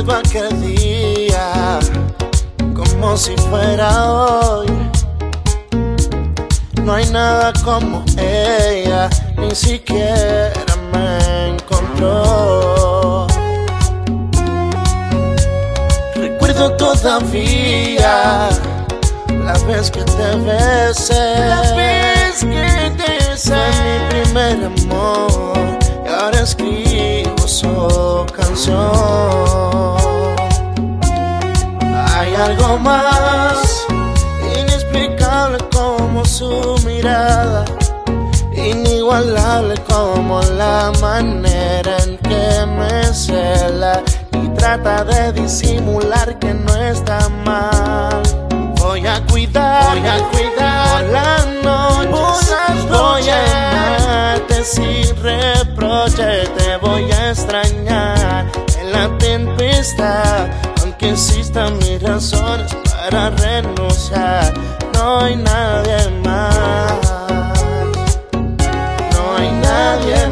Recuerdo aquel día como si fuera hoy. No hay nada como ella, ni siquiera me encontró. Recuerdo todavía la vez que te besé, fue mi primer amor, y ahora escribo su canción. Hay algo más inexplicable como su mirada, inigualable como la manera en que me cela y trata de disimular que no está mal. Voy a cuidar la noche, voy a amarte sin reproche, te voy a extrañar en la tempestad, aunque existan mis razones para renunciar. No hay nadie más, no hay nadie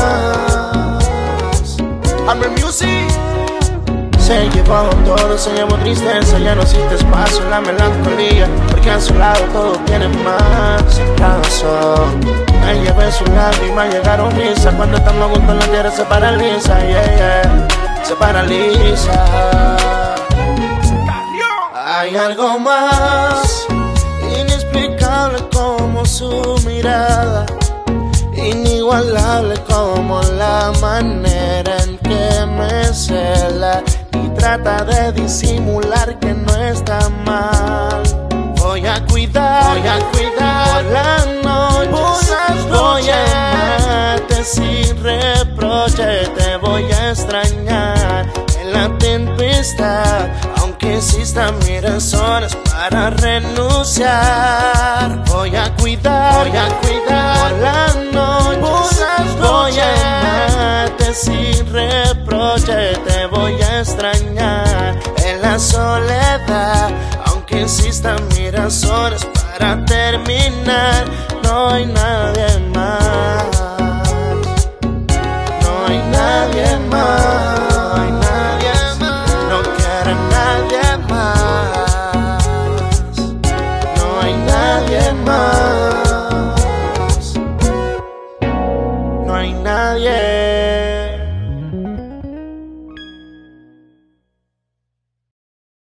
más. Hammer Music. Se llevó todo, se llevó tristeza, ya no existe espacio en la melancolía, porque a su lado todo tiene más razón. Me llevé su lágrima, llegaron risas, cuando estamos juntos la tierra se paraliza, se paraliza. Hay algo más inexplicable como su mirada, inigualable como la manera en que me cela y trata de disimular que no está mal. Voy a cuidar la noche, voy a amarte sin reproche, te voy a extrañar en la tempestad, aunque existan mis razones para renunciar. Voy a cuidar la noche, voy a amarte sin reproche, te voy a extrañar en la soledad, aunque existan mis razones para terminar. No hay nadie más, no hay nadie más.